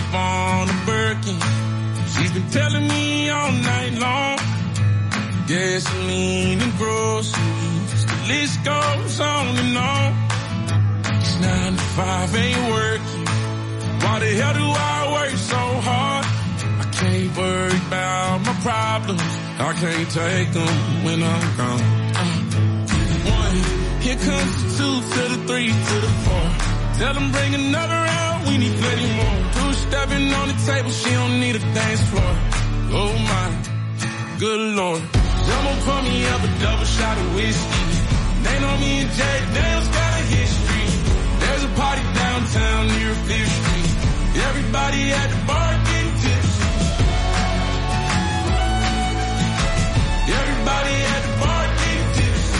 off on a Birkin. She's been telling me all night long. Gasoline and groceries, the list goes on and on. It's 9 to 5, ain't working. Why the hell do I work so hard? I can't worry about my problems. I can't take them when I'm gone. 1, here comes the 2 to the 3 to the 4. Tell them bring another round, we need plenty more. 2 stepping on the table, she don't need a dance floor. Oh my, good Lord. Someone pour me up a double shot of whiskey. They know me and Jay Daniels got a history. There's a party downtown near 5th Street. Everybody at the bar getting tipsy. Everybody at the bar getting tipsy.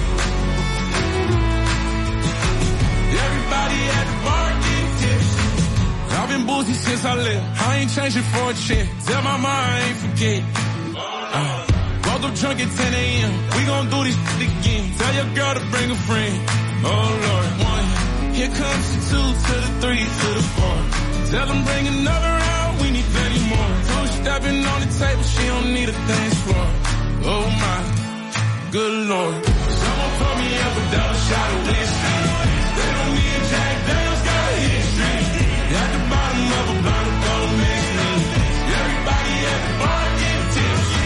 Everybody at the bar getting tipsy. I've been boozy since I left. I ain't changing for a check. Tell my mom I ain't forget. Woke up drunk at 10 a.m. We gon' do this again. Tell your girl to bring a friend. Oh Lord. 1, here comes the 2 to the 3 to the 4. Tell them bring another round, we need plenty more. 2 stepping on the table, she don't need a dance floor. Oh my, good Lord. Someone pour me up a double shot of whiskey. They know me and Jack Daniels got a history. At the bottom of a bottle, don't miss me. Everybody at the bar getting tipsy.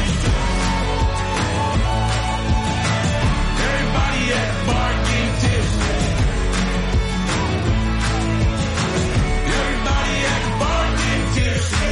Everybody at the bar getting tipsy. Everybody at the bar getting tipsy.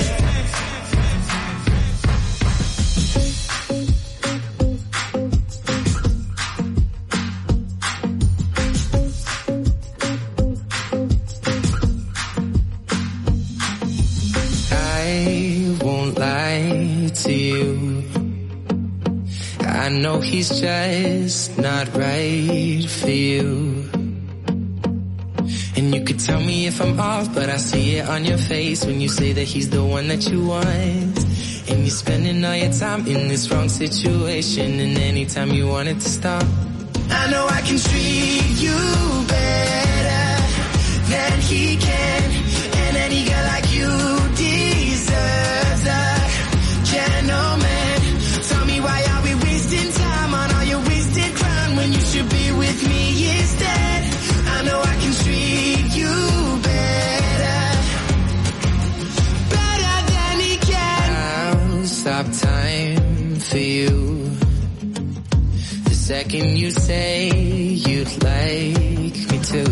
I won't lie to you. I know he's just not right for you. And you could tell me if I'm off, but I see it on your face when you say that he's the one that you want. And you're spending all your time in this wrong situation, and anytime you want it to stop. I know I can treat you better than he can, and any girl like you deserves a gentleman. Tell me why are we wasting time on all your wasted crown when you should be with me instead. I know I can treat you better than he can. I'll stop time for you the second you say you'd like me to.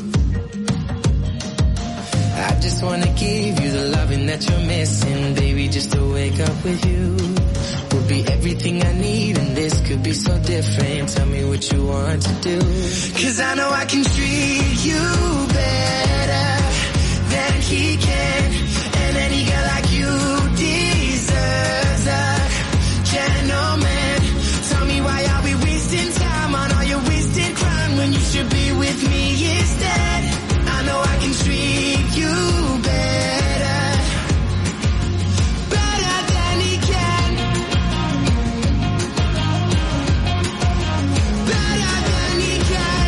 I just wanna give you the loving that you're missing, baby, just to wake up with you. Will be everything I need, and this could be so different. Tell me what you want to do. 'Cause I know I can treat you better than he can, and any girl like you deserves a gentleman. Tell me why are we wasting time on all your wasted crime when you should be with me instead. I know I can treat you better than he can, better than he can.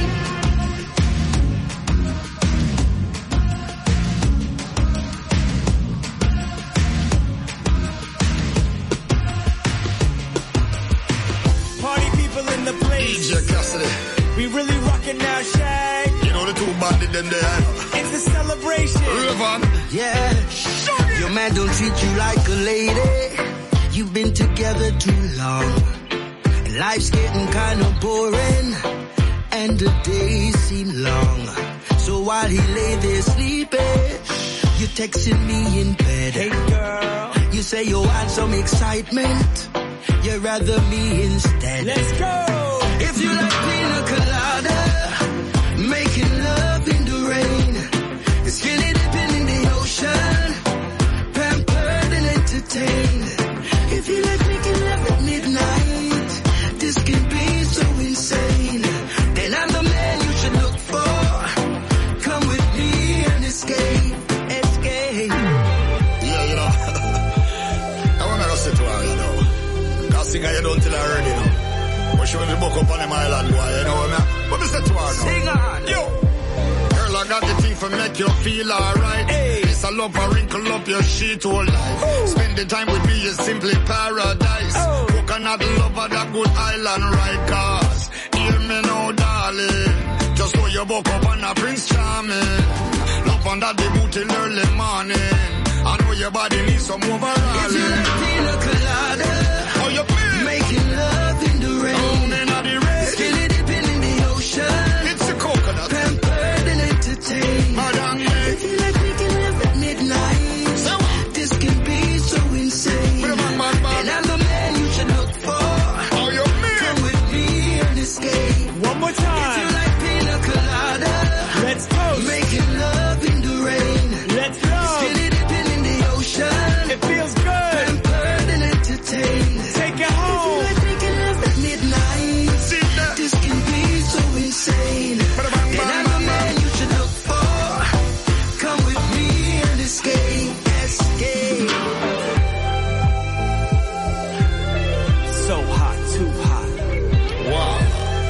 Party people in the place. DJ Cassidy. We really rockin' now, Shaq. You know the two bandit them there. It's a celebration. Raven. Yeah. Your man don't treat you like a lady. You've been together too long, and life's getting kind of boring, and the days seem long. So while he lay there sleeping, you're texting me in bed. Hey girl, you say you want some excitement, you'd rather me instead. Let's go. If you like pina colada, making love in the rain, skinny dipping in the ocean, pampered and entertained. If you like making love at midnight, this can be so insane. Then I'm the man you should look for. Come with me and escape. Yeah, you know. I wanna go sit to her, you know. Cause singer you don't tell her already, you know. But she want to book up on them island, boy, you know what I mean? But me say to her now. Sing on. Yo. Girl, I got the thing for make you feel alright. Hey. This I love I wrinkle up your sheet whole life. Spending time with me is simply paradise. Coconut lover, that good island right, cause hear me now, darling. Just throw your book up on a Prince Charming. Love under the boot till early morning. I know your body needs some overall. It's like pina colada. How you feel? Making love in the rain. Down in the rain. Skinny dipping in the ocean. It's a coconut. Pampered and entertained. Madam, yeah. I feel like we can live at midnight. So this can be so insane. And I'm the man you should look for. how you feel? Come with me and escape. One more If you time. like pina colada. Let's toast. Making love in the rain. Let's go. Skinny dipping in the ocean. It feels good. Pampered and entertained. Take it home. If you like making love at midnight. See that? This can be so insane. And I'm the man you should look for. Come with me and escape. Escape. So hot, too hot. Wow.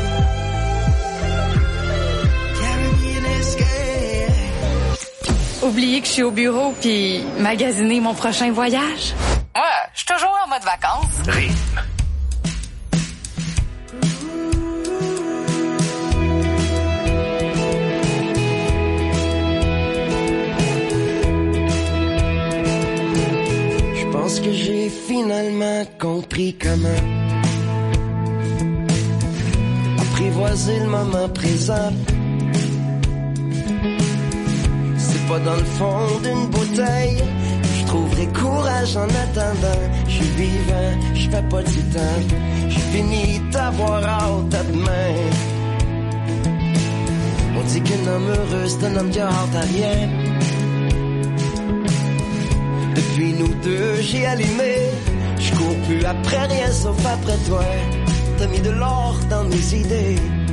Caribbean escape. Oublier que je suis au bureau puis magasiner mon prochain voyage. Moi, je suis toujours en mode vacances. Rythme. Je pense que j'ai finalement compris comment apprivoiser le moment présent. C'est pas dans le fond d'une bouteille je trouverai courage en attendant. Je suis vivant, je fais pas du temps. J'ai fini d'avoir hâte à demain. On dit qu'un homme heureux c'est un homme qui a hâte à rien. Depuis nous deux, j'ai allumé. Je cours plus après rien sauf après toi. T'as mis de l'or dans mes idées.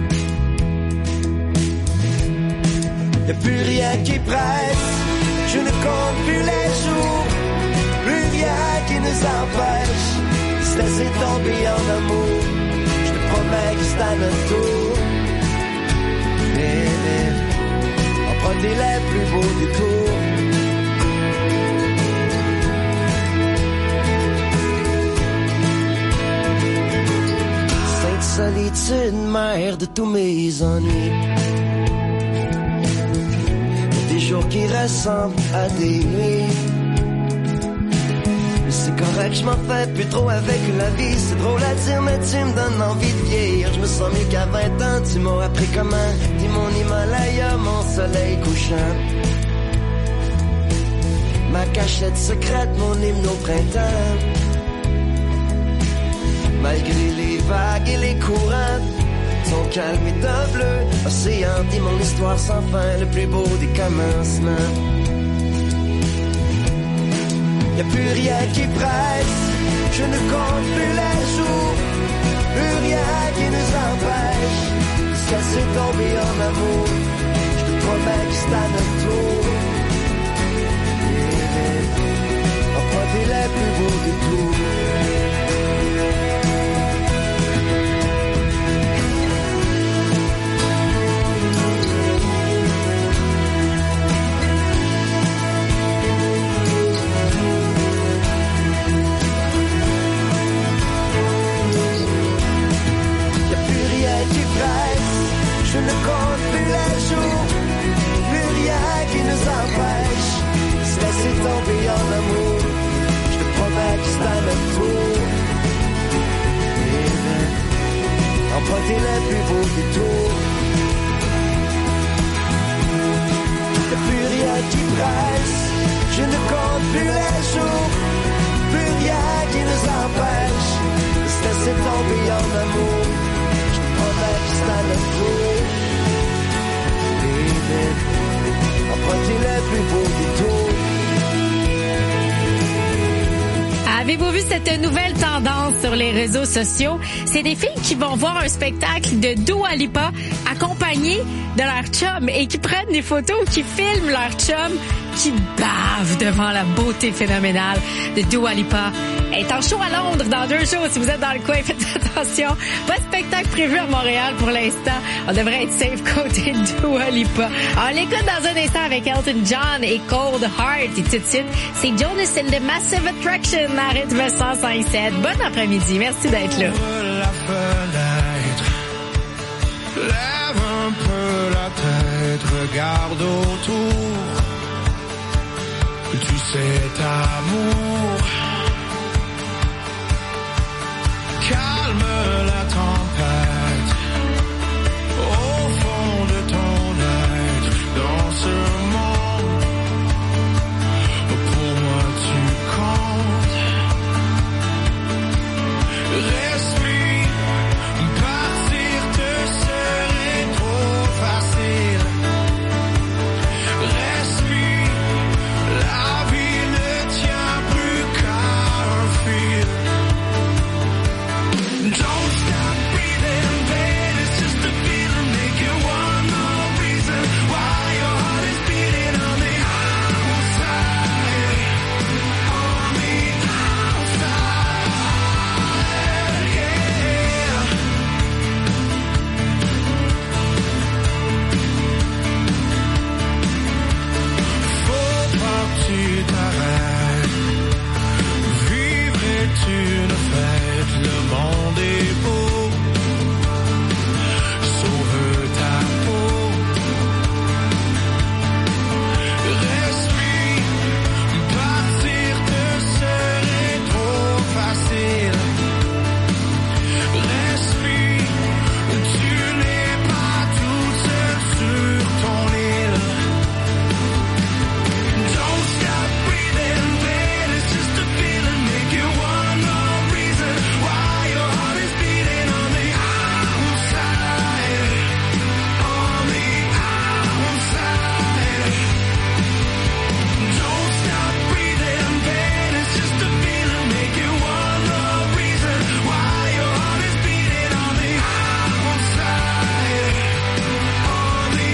Y'a plus rien qui presse. Je ne compte plus les jours. Plus rien qui nous empêche de se laisser tomber en amour. Je te promets que c'est à notre tour. Emprunter les plus beaux détours. Solitude, mère de tous mes ennuis. Des jours qui ressemblent à des nuits. Mais c'est correct, je m'en fais plus trop avec la vie. C'est drôle à dire, mais tu me donnes envie de vieillir. Je me sens mieux qu'à 20 ans, tu m'as appris comment. Dis mon Himalaya, mon soleil couchant. Ma cachette secrète, mon hymne au printemps. Malgré les vagues et les courants, ton calme est un bleu océan. Dis mon histoire sans fin, le plus beau des commencements. Y'a plus rien qui presse, je ne compte plus les jours. Plus rien qui nous empêche de se laisser tomber en amour. Je te promets que c'est à notre tour. Emprunter les plus beaux détours. Je ne compte plus les jours, plus rien qui nous empêche de se laisser tomber en amour. Je te promets que c'est à notre tour. Emprunter les plus beaux détours. Y'a plus rien qui presse, je ne compte plus les jours, plus rien qui nous empêche de se laisser tomber en amour. C'est à notre tour. Emprunter les plus beaux détours. Avez-vous vu cette nouvelle tendance sur les réseaux sociaux? C'est des filles qui vont voir un spectacle de Dua Lipa accompagnées de leur chum et qui prennent des photos ou qui filment leur chum qui bave devant la beauté phénoménale de Dua Lipa. Elle est en show à Londres dans 2 jours. Si vous êtes dans le coin, faites attention. Pas de spectacle prévu à Montréal pour l'instant. On devrait être safe côté Dua Lipa. On l'écoute dans un instant avec Elton John et Cold Heart. Et tout de suite, c'est Jonas and the Massive Attraction à rythme 105.7. Bon après-midi. Merci d'être là. La fenêtre, lève un peu la tête, regarde autour. Tu sais, amour, calme la tempête au fond de ton être. Dans ce monde, pour moi tu comptes. Respire, partir te serait trop facile. Respire, la vie ne tient plus qu'à un fil. Don't stop breathing, babe, it's just a feeling. Make it one more reason why your heart is beating on the outside. On the outside, yeah. Faut pas que tu t'arrêtes. Vivre est une fête, le monde est beau. Sauve ta peau. Respire, partir te serait trop facile. Respire, tu n'es pas toute seule sur ton île. Don't stop breathing, babe, it's just a feeling. Make it one more reason why your heart is beating on the outside. On the outside. Don't stop breathing, babe, it's just a feeling. Make it one more reason why your heart is beating on the outside. On the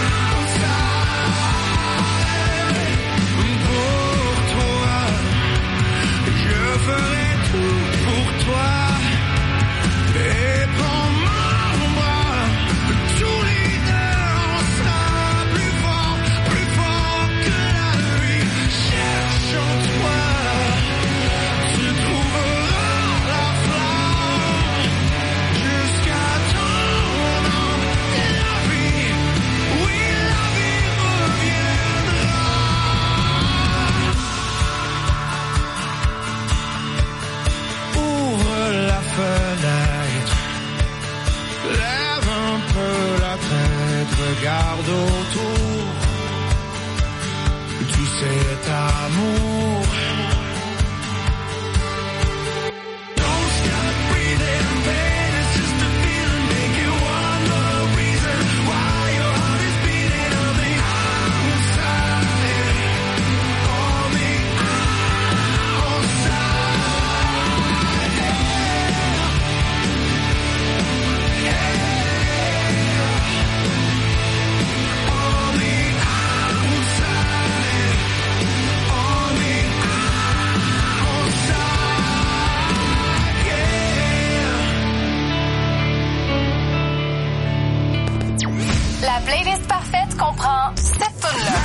outside. Pour toi, je ferai tout pour toi. Et prends mon bras, tous les deux, on sera plus fort que la nuit. Cherche en toi, tu trouveras la flamme jusqu'à ton âme. La vie, oui, la vie reviendra. Ouvre la fenêtre, lève un peu la tête, regarde autour. Tu sais, amour. Don't stop breathing, babe, it's just a feeling. Make it one more reason why your heart is beating on the outside. On the La playlist parfaite comprend cette tune-là.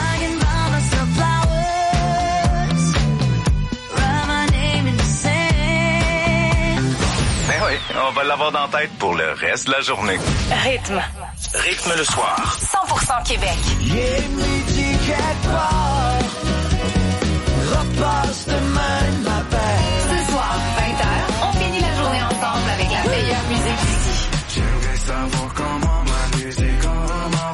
Ben oui, on va l'avoir dans la tête pour le reste de la journée. Rythme. Rythme le soir. 100% Québec. Ce soir, 20h, on finit la journée ensemble avec la meilleure musique d'ici. J'aimerais savoir comment ma musique en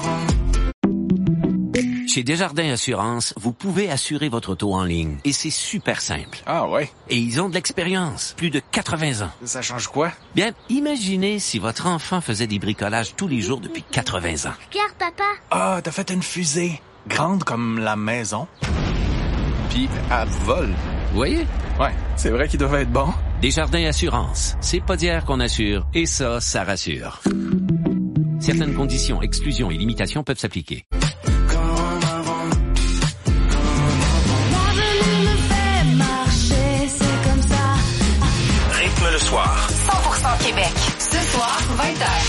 Chez Desjardins Assurance, vous pouvez assurer votre auto en ligne. Et c'est super simple. Ah ouais? Et ils ont de l'expérience. Plus de 80 ans. Ça change quoi? Bien, imaginez si votre enfant faisait des bricolages tous les jours depuis 80 ans. Regarde, papa. Ah, t'as fait une fusée. Grande comme la maison. Puis, elle vole. Vous voyez? Ouais, c'est vrai qu'ils doivent être bons. Desjardins Assurance. C'est pas d'hier qu'on assure. Et ça rassure. Certaines conditions, exclusions et limitations peuvent s'appliquer.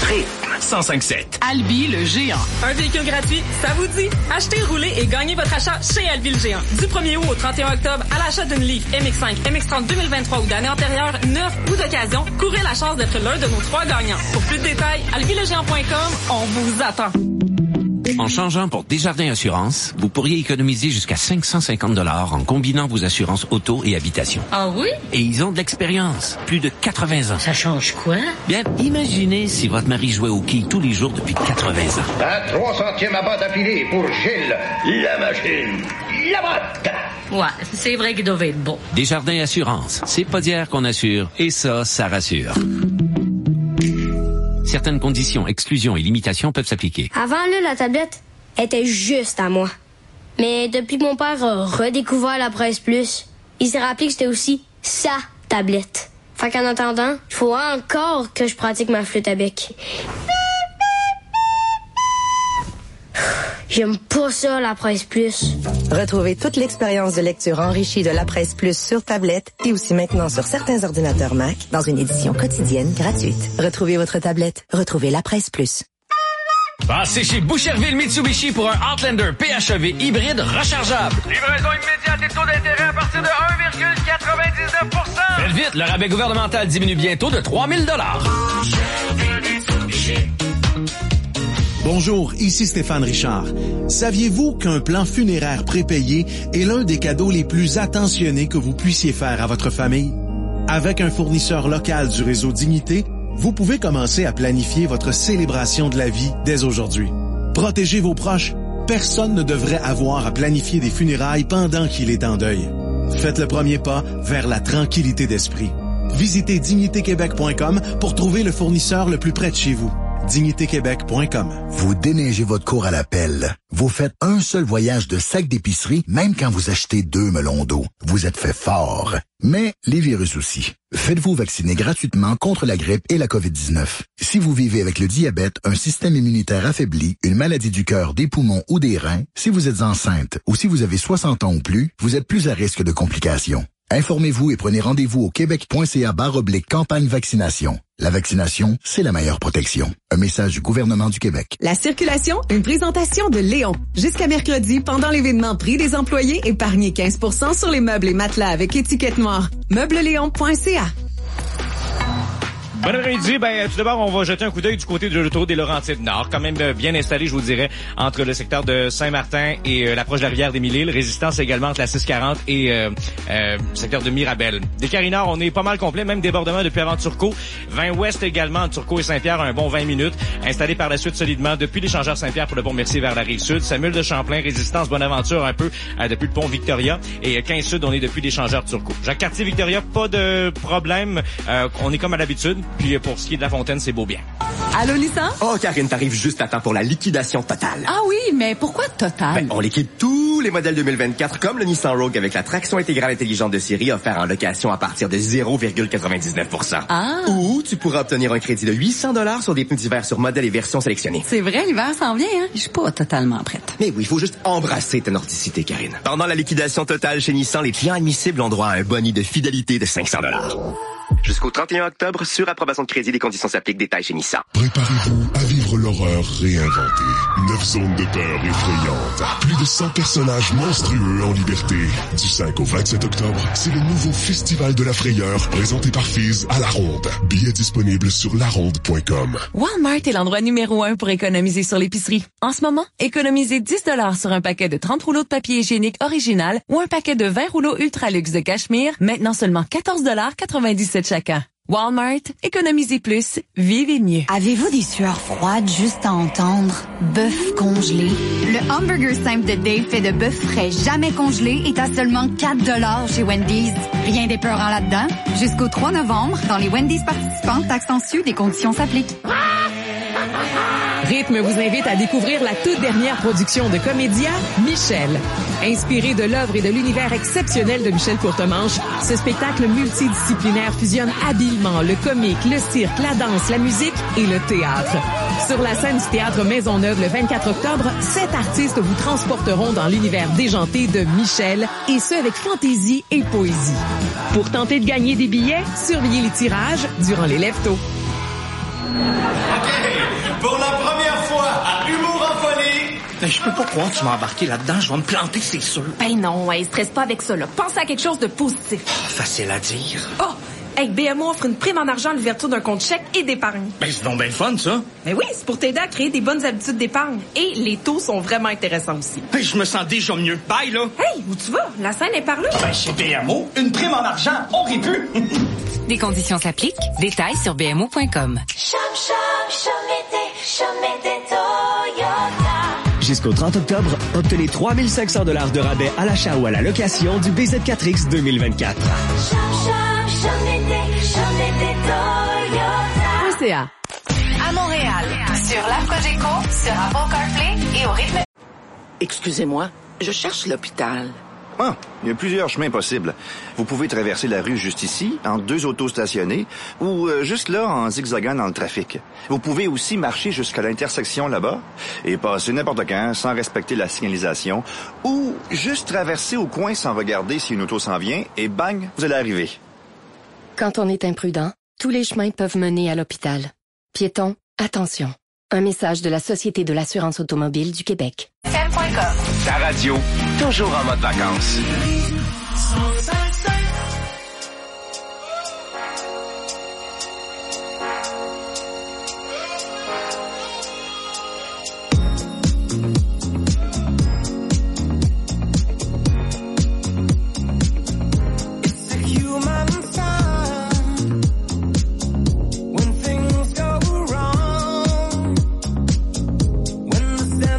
Rythme 105.7. Albi le géant. Un véhicule gratuit, ça vous dit? Achetez, roulez et gagnez votre achat chez Albi le géant. Du 1er août au 31 octobre, à l'achat d'une Leaf MX5, MX30 2023 ou d'année antérieure, neuf ou d'occasion, courez la chance d'être l'un de nos 3 gagnants. Pour plus de détails, albilegéant.com, on vous attend. En changeant pour Desjardins Assurance, vous pourriez économiser jusqu'à 550 $ en combinant vos assurances auto et habitation. Ah oui? Et ils ont de l'expérience, plus de 80 ans. Ça change quoi? Bien, imaginez si votre mari jouait au quilles tous les jours depuis 80 ans. À 300e abat d'affilée pour Gilles, la machine, la botte. Ouais, c'est vrai qu'il devait être bon. Desjardins Assurance, c'est pas d'hier qu'on assure, et ça rassure. Certaines conditions, exclusions et limitations peuvent s'appliquer. Avant, là, la tablette était juste à moi. Mais depuis que mon père a redécouvert la Presse Plus, il s'est rappelé que c'était aussi sa tablette. Fait qu'en attendant, il faut encore que je pratique ma flûte à bec. J'aime pas ça, la Presse Plus. Retrouvez toute l'expérience de lecture enrichie de la Presse Plus sur tablette et aussi maintenant sur certains ordinateurs Mac dans une édition quotidienne gratuite. Retrouvez votre tablette. Retrouvez la Presse Plus. Passez chez Boucherville Mitsubishi pour un Outlander PHEV hybride rechargeable. Livraison immédiate et taux d'intérêt à partir de 1,99%. Faites vite, le rabais gouvernemental diminue bientôt de 3 000 $. Bonjour, ici Stéphane Richard. Saviez-vous qu'un plan funéraire prépayé est l'un des cadeaux les plus attentionnés que vous puissiez faire à votre famille? Avec un fournisseur local du réseau Dignité, vous pouvez commencer à planifier votre célébration de la vie dès aujourd'hui. Protégez vos proches. Personne ne devrait avoir à planifier des funérailles pendant qu'il est en deuil. Faites le premier pas vers la tranquillité d'esprit. Visitez dignitéquebec.com pour trouver le fournisseur le plus près de chez vous. dignitéquebec.com. Vous déneigez votre cour à la pelle. Vous faites un seul voyage de sac d'épicerie, même quand vous achetez 2 melons d'eau. Vous êtes fait fort. Mais les virus aussi. Faites-vous vacciner gratuitement contre la grippe et la COVID-19. Si vous vivez avec le diabète, un système immunitaire affaibli, une maladie du cœur, des poumons ou des reins, si vous êtes enceinte ou si vous avez 60 ans ou plus, vous êtes plus à risque de complications. Informez-vous et prenez rendez-vous au québec.ca/campagne vaccination. La vaccination, c'est la meilleure protection. Un message du gouvernement du Québec. La circulation, une présentation de Léon. Jusqu'à mercredi, pendant l'événement Prix des employés, épargnez 15% sur les meubles et matelas avec étiquette noire. Meublesléon.ca. Bon après-midi. Tout d'abord, on va jeter un coup d'œil du côté de l'autoroute des Laurentides-Nord. Quand même bien installé, je vous dirais, entre le secteur de Saint-Martin et l'approche de la rivière des Mille-Îles. Résistance également entre la 640 et le secteur de Mirabel. Des Carins-Nord, on est pas mal complet, même débordement depuis avant Turcot. 20 ouest également, entre Turcot et Saint-Pierre, un bon 20 minutes. Installé par la suite solidement depuis l'échangeur Saint-Pierre pour le pont Mercier vers la Rive-Sud. Samuel de Champlain, Résistance, Bonaventure un peu depuis le pont Victoria. Et 15 Sud, on est depuis l'échangeur Turcot. Jacques-Cartier-Victoria, pas de problème. On est comme à l'habitude. Puis pour ce qui est de la Fontaine, c'est beau bien. Allô, Nissan? Oh, Karine, t'arrives juste à temps pour la liquidation totale. Ah oui, mais pourquoi totale? On liquide tous les modèles 2024, comme le Nissan Rogue avec la traction intégrale intelligente de série offert en location à partir de 0,99%. Ah. Ou tu pourras obtenir un crédit de 800 $ sur des pneus d'hiver sur modèles et versions sélectionnées. C'est vrai, l'hiver s'en vient, hein? Je suis pas totalement prête. Mais oui, il faut juste embrasser ta nordicité, Karine. Pendant la liquidation totale chez Nissan, les clients admissibles ont droit à un boni de fidélité de 500 $. Jusqu'au 31 octobre, sur approbation de crédit, les conditions s'appliquent. Détails chez Nissan. Préparez-vous à vivre l'horreur réinventée. 9 zones de peur effrayantes. Plus de 100 personnages monstrueux en liberté. Du 5 au 27 octobre, c'est le nouveau Festival de la Frayeur, présenté par Fizz à La Ronde. Billets disponibles sur laronde.com. Walmart est l'endroit numéro 1 pour économiser sur l'épicerie. En ce moment, économisez 10 $ sur un paquet de 30 rouleaux de papier hygiénique original ou un paquet de 20 rouleaux ultra luxe de cachemire, maintenant seulement 14,97 $ chacun. Walmart, économisez plus, vivez mieux. Avez-vous des sueurs froides juste à entendre? Bœuf congelé. Le hamburger simple de Dave fait de bœuf frais jamais congelé est à seulement 4 $ chez Wendy's. Rien d'épeurant là-dedans. Jusqu'au 3 novembre, dans les Wendy's participantes, taxes en sus, des conditions s'appliquent. Rythme vous invite à découvrir la toute dernière production de Comédia, Michel. Inspiré de l'œuvre et de l'univers exceptionnel de Michel Courtemanche, ce spectacle multidisciplinaire fusionne habilement le comique, le cirque, la danse, la musique et le théâtre. Sur la scène du Théâtre Maisonneuve le 24 octobre, 7 artistes vous transporteront dans l'univers déjanté de Michel, et ce avec fantaisie et poésie. Pour tenter de gagner des billets, surveillez les tirages durant les lève-tôt. Ben, je peux pas croire que tu m'as embarqué là-dedans. Je vais me planter, c'est sûr. Ben non, hey, stresse pas avec ça, là. Pense à quelque chose de positif. Facile à dire. Oh! Hey, BMO offre une prime en argent à l'ouverture d'un compte chèque et d'épargne. Ben, c'est donc bien le fun, ça. Ben oui, c'est pour t'aider à créer des bonnes habitudes d'épargne. Et les taux sont vraiment intéressants aussi. Ben, je me sens déjà mieux. Bye, là. Hey, où tu vas? La scène est par là. Ben, chez BMO, une prime en argent, on rit plus. Des conditions s'appliquent. Détails sur bmo.com. Jusqu'au 30 octobre, obtenez 3500 $ de rabais à l'achat ou à la location du BZ4X 2024. À Montréal, sur l'App Cogeco, sur Apple CarPlay et au rythme. Excusez-moi, je cherche l'hôpital. Ah, il y a plusieurs chemins possibles. Vous pouvez traverser la rue juste ici, entre 2 autos stationnées, ou juste là, en zigzagant dans le trafic. Vous pouvez aussi marcher jusqu'à l'intersection là-bas et passer n'importe quand sans respecter la signalisation, ou juste traverser au coin sans regarder si une auto s'en vient, et bang, vous allez arriver. Quand on est imprudent, tous les chemins peuvent mener à l'hôpital. Piétons, attention. Un message de la Société de l'assurance automobile du Québec. Ta radio, toujours en mode vacances.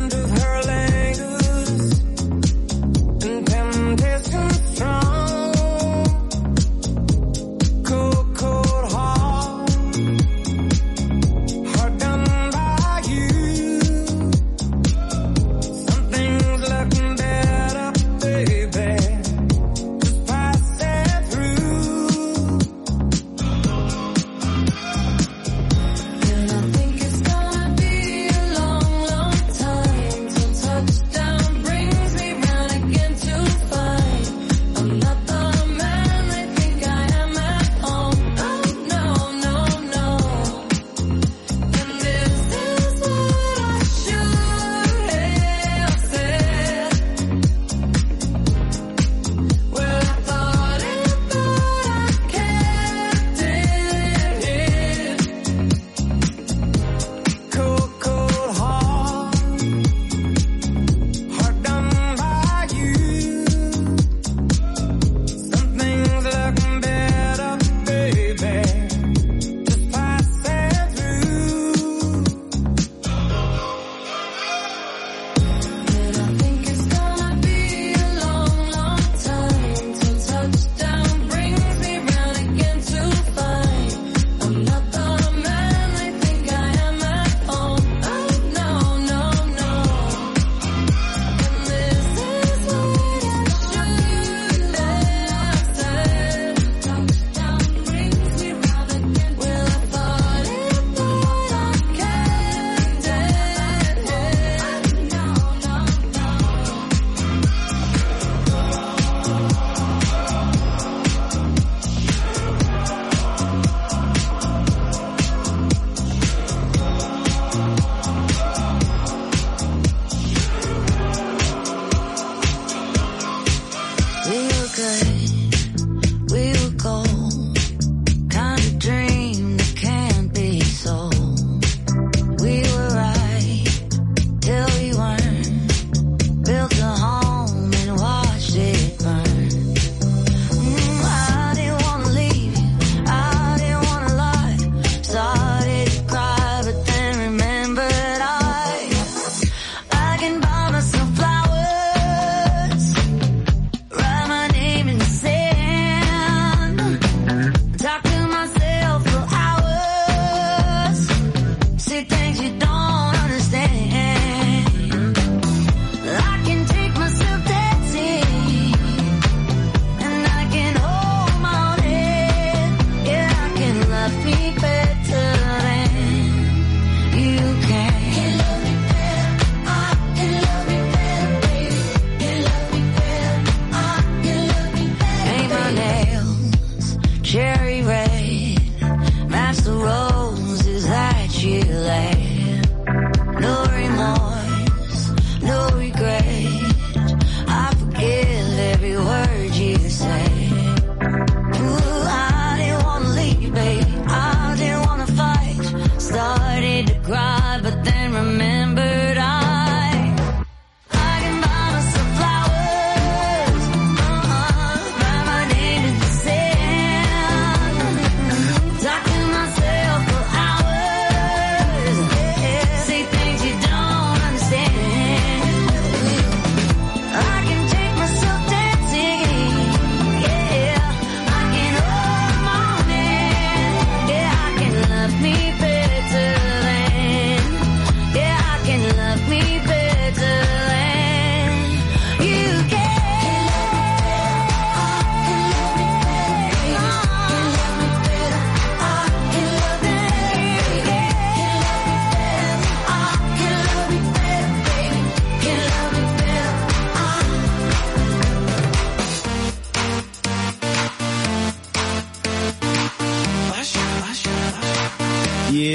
Strong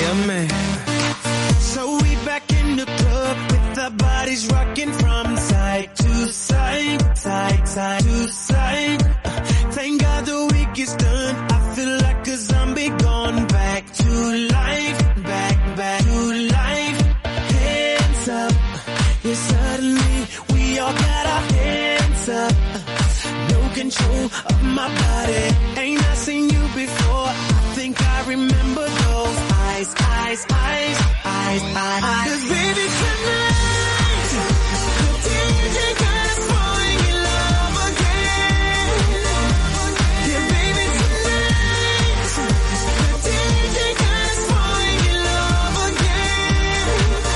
a man. So we back in the club with our bodies rocking from side to side, side to side. Thank God the week is done. I feel like a zombie gone back to life, back to life. Hands up, yeah, suddenly we all got our hands up. No control of my body. Ain't I seen you before? I think I remember those eyes. 'Cause baby tonight, the DJ got us falling in love again. Yeah, baby tonight, the DJ got us falling in love again.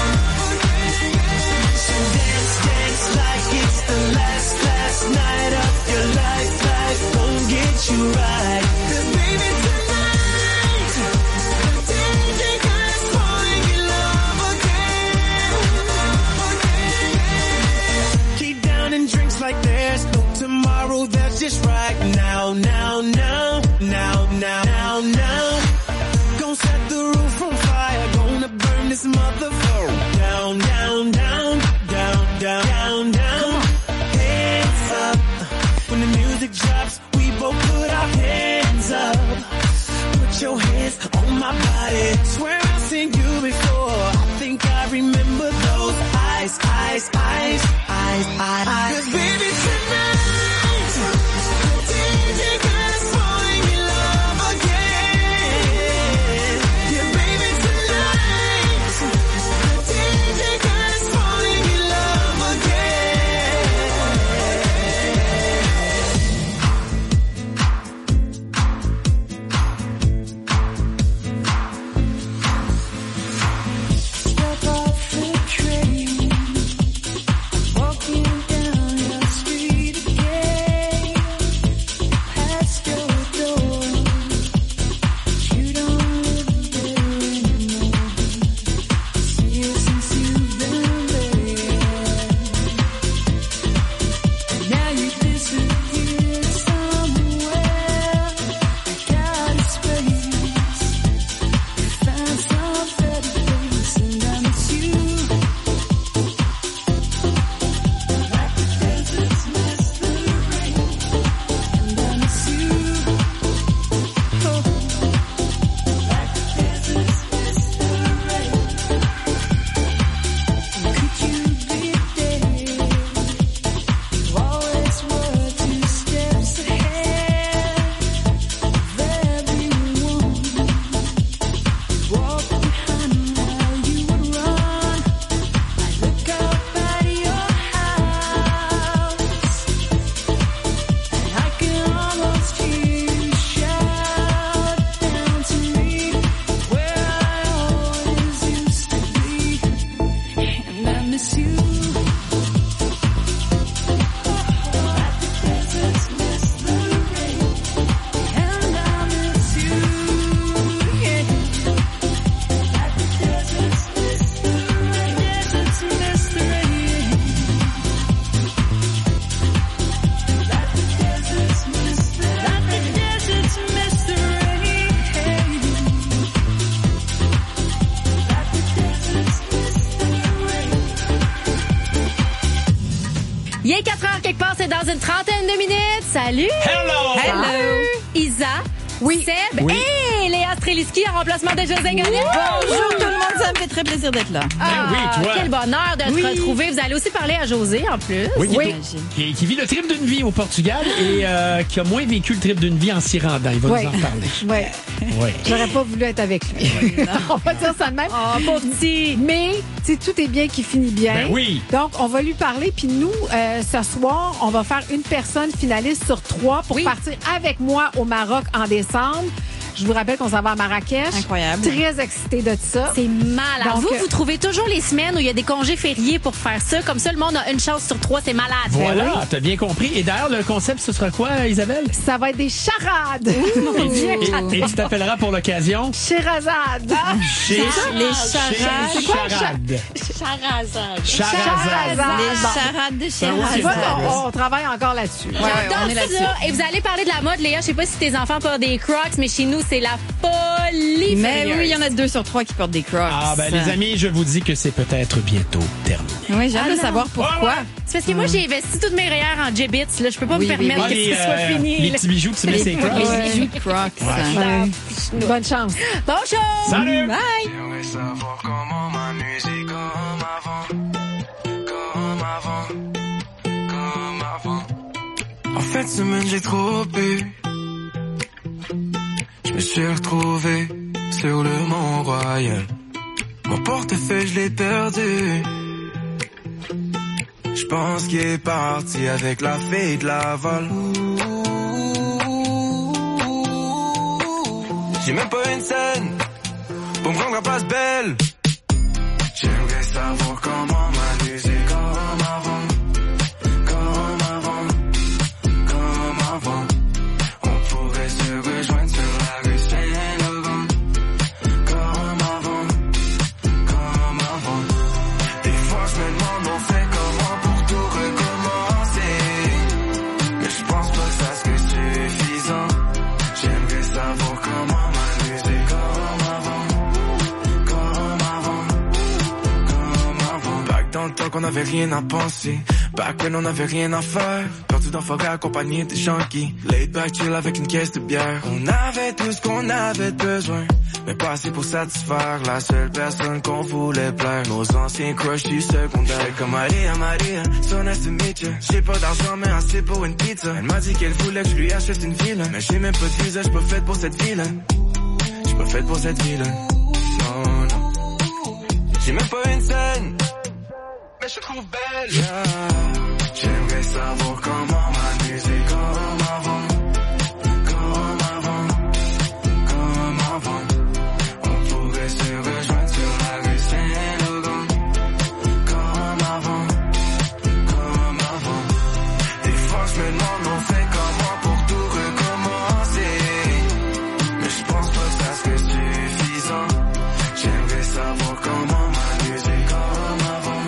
So dance like it's the last night of your life. Life won't get you right. 'Cause baby tonight, the DJ got us falling in love again. Keep down and drinks like there's no tomorrow. That's just right now. Gonna set the roof on fire. Gonna burn this motherfucker down. Hands up. When the music drops, we both put our hands up. Put your hands on my body. Swear I've seen you before. I think I remember those eyes. 'Cause baby tonight, the DJ got us falling in love again. Yeah, baby tonight, the DJ got us falling in love again. Step off the train, walking down your street again, past your door. You don't live there anymore. See you since you've been there. Now you disappear somewhere. I got a space. Found some better place, and I miss you. Like the deserts miss the rain, and I miss you. Oh, like the deserts miss the rain. Could you be there? You always were 2 steps ahead of everyone. Walk behind while you would run. I look up at your house, and I can almost hear you shout down to me where I always used to be, and I miss you. Like the deserts miss the rain, and I miss you. Yeah. Like the deserts miss the rain, deserts miss the rain. Like the deserts miss the rain, like the deserts miss the rain. Like the deserts miss the rain. Il est 4 heures quelque part, c'est dans une trentaine de minutes. Salut! Hello! Isa, Seb et Léa Streliski en remplacement de José Gagnon. Bonjour tout le monde, ça me fait très plaisir d'être là. oui, toi. Quel bonheur de te retrouver. Vous allez aussi parler à José en plus. Oui. Qui vit le trip d'une vie au Portugal et qui a moins vécu le trip d'une vie en s'y rendant. Il va nous en reparler. Oui. J'aurais pas voulu être avec lui. On va dire ça de même. Oh, pauvre petit. Mais, tu sais, tout est bien qui finit bien. Ben oui. Donc, on va lui parler. Puis nous, ce soir, on va faire une personne finaliste sur 3 pour partir avec moi au Maroc en décembre. Je vous rappelle qu'on s'en va à Marrakech. Incroyable. Très excitée de ça. C'est malade. Donc, vous trouvez toujours les semaines où il y a des congés fériés pour faire ça. Comme ça, le monde a une chance sur 3. C'est malade. Voilà, t'as bien compris. Et d'ailleurs, le concept, ce sera quoi, Isabelle? Ça va être des charades. Et tu t'appelleras pour l'occasion? Scheherazade. Les charades. C'est quoi? Charades. Charazade. Les charades de Scheherazade. On travaille encore là-dessus. J'adore ça. Et vous allez parler de la mode, Léa. Je sais pas si tes enfants portent des Crocs, mais chez nous, c'est la folie. Mais furieuse. oui, il y en a 2 sur 3 qui portent des Crocs. Ah, ben, les amis, je vous dis que c'est peut-être bientôt terminé. Oui, j'ai hâte de savoir pourquoi. C'est parce que moi, j'ai investi toutes mes REER en J-Bits. Là, je peux pas me permettre que ce soit fini. Les petits bijoux que tu mets sur les Crocs. Les bijoux de Crocs. Ouais. Bonne chance. Bonjour. Salut. Bye. J'aimerais savoir comment ma musique comme avant. En fin de semaine, j'ai trop bu. Je me suis retrouvé sur le Mont-Royal. Mon portefeuille, je l'ai perdu. Je pense qu'il est parti avec la fille de Laval. J'ai même pas une scène pour me rendre en place belle. J'aimerais savoir comment ma musique comme avant. On pourrait se rejoindre sur la rue Saint-Laurent. Comme avant. Des fois je me demande on fait comment pour tout recommencer. Mais je pense pas que ça serait suffisant. J'aimerais savoir comment ma musique comme avant. Back dans le temps qu'on avait rien à penser. Back when on avait rien à faire. Perdu dans forêt accompagné des junkies. Laid back chill avec une caisse de bière. On avait tout ce qu'on avait besoin, mais pas assez pour satisfaire la seule personne qu'on voulait plaire. Nos anciens crushs du secondaire. J'étais comme Maria, so nice to meet you. J'ai pas d'argent mais assez pour une pizza. Elle m'a dit qu'elle voulait que je lui achète une ville. Mais j'ai même pas de visa, j'suis pas faite pour cette ville. J'suis pas faite pour cette ville. Non. J'ai même pas une scène, mais je te trouve belle. Yeah. J'aimerais savoir comment ma musique comme avant. On pourrait se rejoindre sur la rue Saint-Laurent. Comme avant. Des fois je me demande on fait comment pour tout recommencer. Mais je pense pas que ça serait suffisant. J'aimerais savoir comment ma musique comme avant.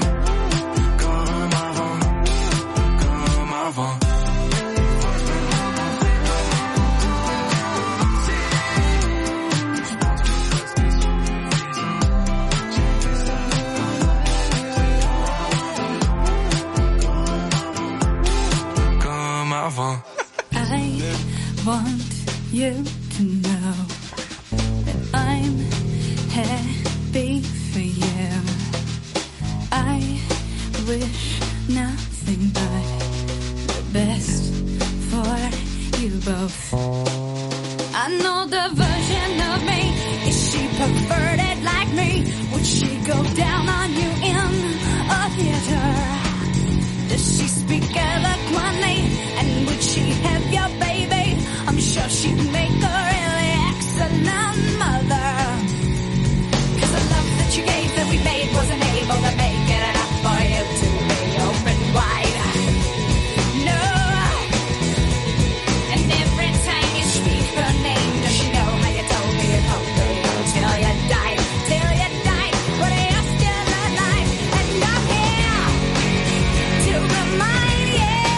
I want you to know that I'm happy for you. I wish nothing but the best for you both. I know the version of me. Is she perverted like me? Would she go down on you in a theater? Does she speak eloquently? And would she have your baby? I'm sure she'd make a really excellent mother. 'Cause the love that you gave that we made wasn't able to make it enough for you to be open wide. No. And every time you speak her name, does she know how you told me you'd hold her till you died? Till you died, but you're still alive. And I'm here to remind you.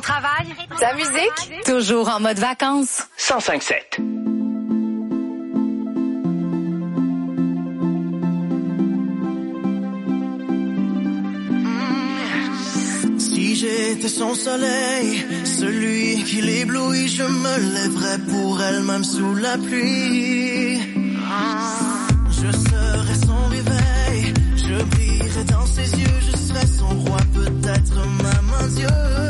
travail? Ta musique? Toujours en mode vacances. 105.7. Si j'étais son soleil, celui qui l'éblouit, je me lèverais pour elle même sous la pluie. Je serais son réveil, je brillerais dans ses yeux, je serais son roi, peut-être même un dieu.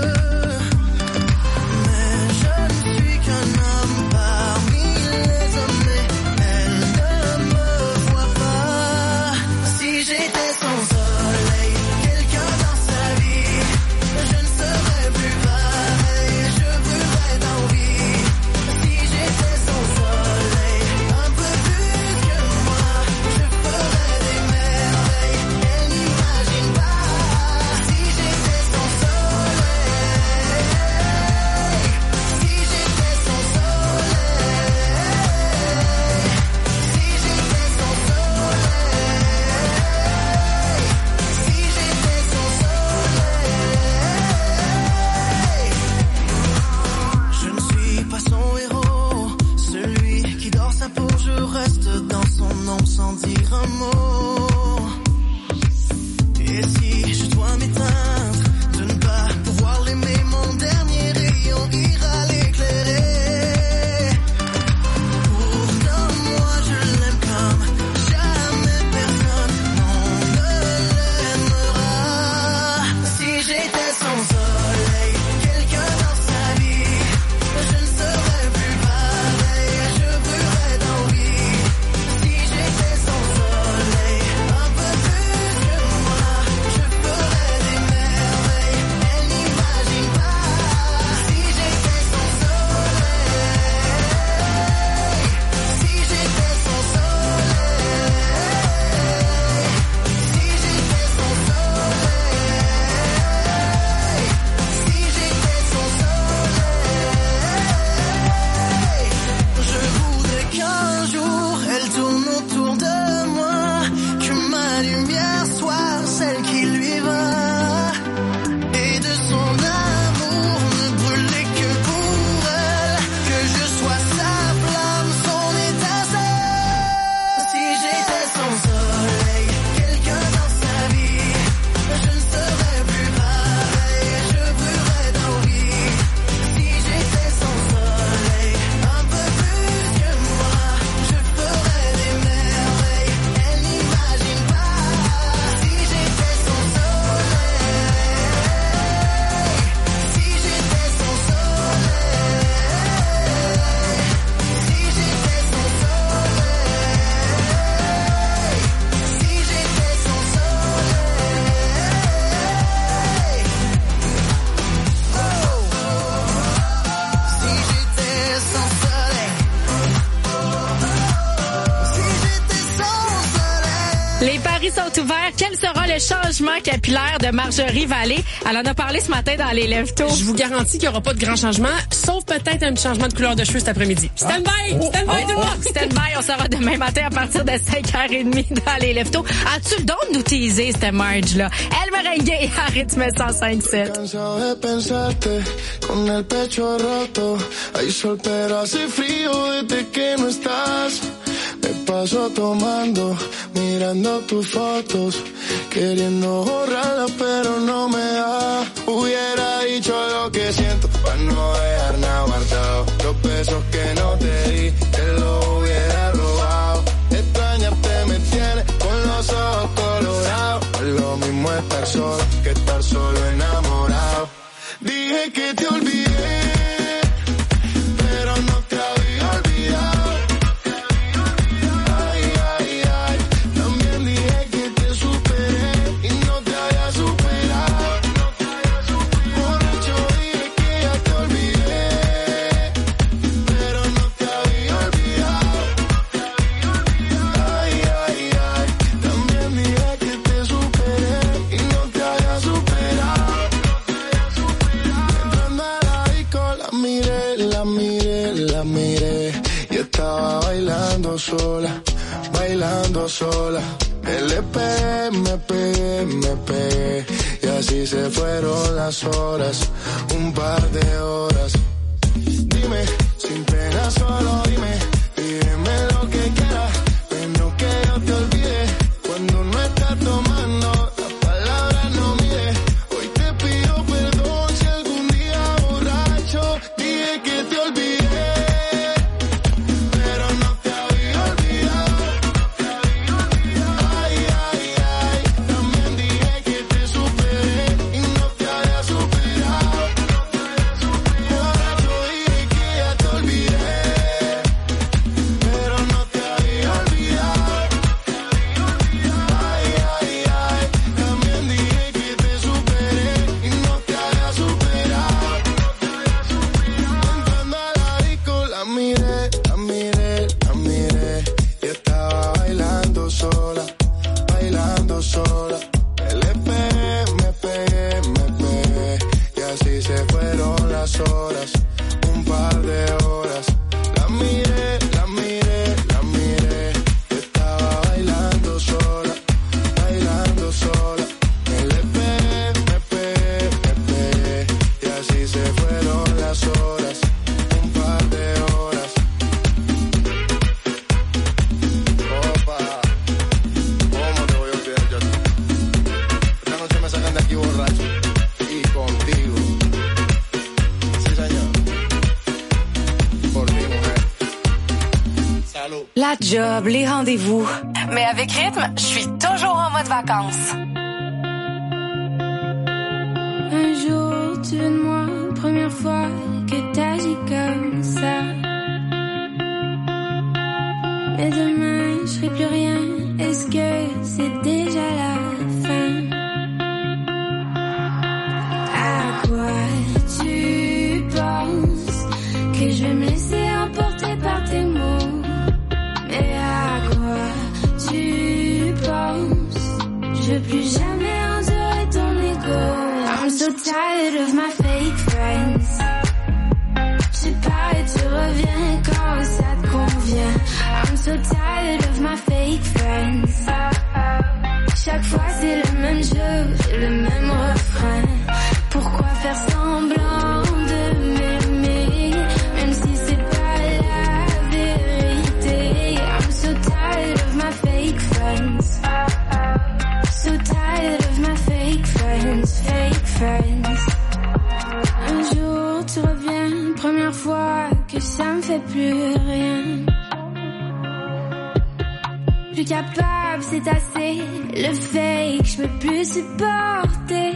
Mais je ne suis qu'un homme parmi les hommes, mais elle ne me voit pas. Si j'étais son soleil, quelqu'un dans sa vie, je ne serais plus pareil, je brûlerais d'envie. Si j'étais son soleil, un peu plus que moi, je ferais des merveilles, elle n'imagine pas. Si j'étais son soleil, si j'étais son soleil, si j'étais son soleil, si j'étais son soleil. Je ne suis pas son héros, celui qui dort sa peau, je reste dans son ombre sans dire un mot. Et si je dois m'éteindre, de ne pas pouvoir l'aimer, mon dernier rayon ira l'éclairer. Pourtant moi je l'aime comme jamais personne, on ne l'aimera. Si j'étais son soleil, quelqu'un dans sa vie, je ne serais plus pareil, je brûlerais d'envie. Si j'étais son soleil, un peu plus que moi, je ferais des merveilles, elle n'imagine pas. Si j'étais son soleil, si j'étais son soleil, si j'étais son soleil, si j'étais son soleil, je voudrais qu'un jour elle tourne autour de moi, que ma lumière soit celle qui lui va, et de son amour ne brûler que pour elle, que je sois sa flamme, son étincelle. Si j'étais son soleil, quelqu'un dans sa vie, je ne serais plus pareil, je brûlerais d'envie. Si j'étais son soleil, un peu plus que moi, je ferais des merveilles, elle n'imagine pas. Si j'étais son soleil, si j'étais son soleil, si j'étais son soleil, si j'étais son Les paris sont ouverts. Quel sera le changement capillaire de Marjorie Vallée? Elle en a parlé ce matin dans les Lève-Tôt. Je vous garantis qu'il n'y aura pas de grand changement, sauf peut-être un petit changement de couleur de cheveux cet après-midi. Stand by! Stand by, tout le monde! Stand by, on sera demain matin à partir de 5h30 dans les Lève-Tôt. As-tu le don de nous teaser, cette Marge-là? Elle merengue à rythme 105.7. Cansado de pensarte con el pecho roto. Hay sol pero hace frío desde que no estás. Me paso tomando, mirando tus fotos, queriendo borrarlas pero no me da. Hubiera dicho lo que siento para no dejar nada guardado. Los besos que no te di, te los hubiera robado. Extrañarte me tiene con los ojos colorados. No es lo mismo estar solo que estar solo enamorado. Dije que te olvidé, pero no te había olvidado. Ay, ay, ay, también dije que te superé y no te había superado. Borracho dije que ya te olvidé, pero no te había olvidado. Ay, ay, ay, también dije que te superé y no te había superado. Entrando a la disco la miré, la miré, la miré y estaba bailando sola, me pegué, y así se fueron las horas, un par de horas. Dime, sin pena solo dime, pídeme lo que quieras, pero que yo te olvide, cuando uno está tomando, las palabras no mide. Hoy te pido perdón si algún día borracho dije que te olvidé, pero no te había olvidado. Ay, ay, ay, también dije que te superé y no te había superado. Borracho dije que ya te olvidé, pero no te había olvidado. Ay, ay, ay, también dije que te superé y no te había superado. Entrando a la disco la miré, y estaba bailando sola, me pegué, y así se fueron las horas, un par de horas. La miré, y estaba bailando sola, me pegué, y así se fueron las horas, un par de horas. Opa, ¿cómo te voy a olvidar yo? Esta noche me sacan de aquí borracho, y contigo. Sí, señor. Por ti, mujer. Salud. La job, les rendez-vous. Mais avec Rythme, je suis toujours en mode vacances. Un jour, tu veux de moi, première fois que t'agis comme ça. Mais demain, je serai plus rien. Est-ce que c'est déjà la fin? À quoi tu penses? Que je vais me laisser emporter par tes mots? Mais à quoi tu penses? Je veux plus jamais endurer ton ego. I'm so tired of my fake friends. Je sais pas et tu reviens quand ça te convient. I'm so tired of my fake friends. Chaque fois c'est le même jeu, le même refrain. Pourquoi faire semblant de m'aimer, même si c'est pas la vérité? I'm so tired of my fake friends. So tired of my fake friends, fake friends. Un jour tu reviens, première fois que ça me fait plus rien. Plus capable, c'est assez. Le fake, je peux plus supporter.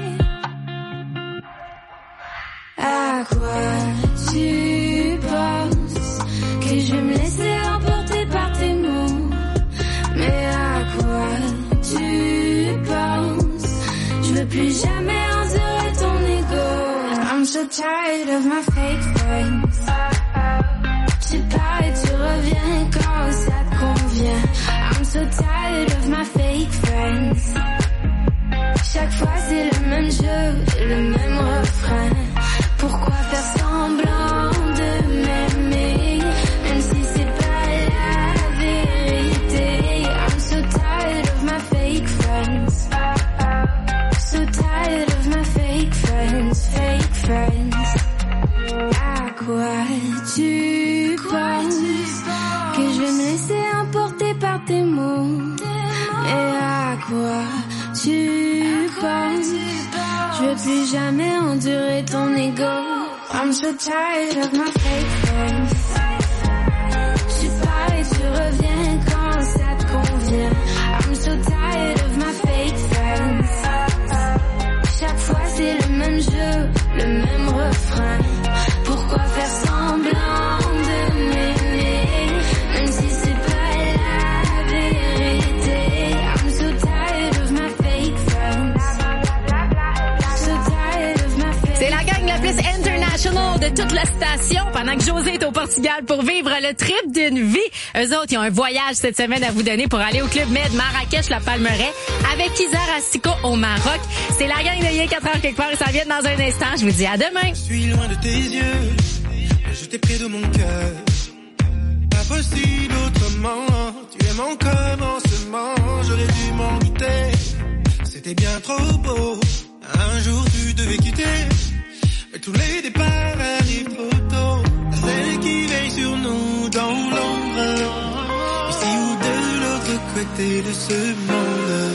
À quoi tu penses? Que je vais me laisser emporter par tes mots? Mais à quoi tu penses? Je veux plus jamais endurer ton ego. I'm so tired of my fake friends. Je sais pas et tu reviens quand ça te convient. I'm so tired of my fake friends. Chaque fois c'est le même jeu, le même refrain. Pourquoi faire semblant de m'aimer, même si c'est pas la vérité? I'm so tired of my fake friends. So tired of my fake friends, fake friends. À quoi tu penses? Que je vais me laisser emporter par tes mots? Et à quoi tu penses? Je veux plus jamais endurer ton ego. I'm so tired of my fake friends. Je sais pas et tu reviens quand ça te convient. I'm so tired of my fake friends. Chaque fois c'est le même jeu, le même refrain. Pourquoi faire semblant de m'aimer, même si c'est pas la vérité? I'm so tired of my fake friends. So tired of my fake. C'est la gang la plus international de toute la station pendant que José est au Portugal pour vivre le trip d'une vie. Eux autres, ils ont un voyage cette semaine à vous donner pour aller au Club Med Marrakech, la Palmeraie, avec Isa Rastico au Maroc. C'est la gang de Yé 4 heures quelque part et ça vient dans un instant. Je vous dis à demain. Je suis loin de tes yeux, je t'ai près de mon cœur. Pas possible autrement, tu es mon commencement. J'aurais dû m'en trop beau. Un jour tu devais quitter, mais tous les départs arrivent trop tôt. Celle qui veille sur nous dans l'ombre, ici ou de l'autre côté de ce monde.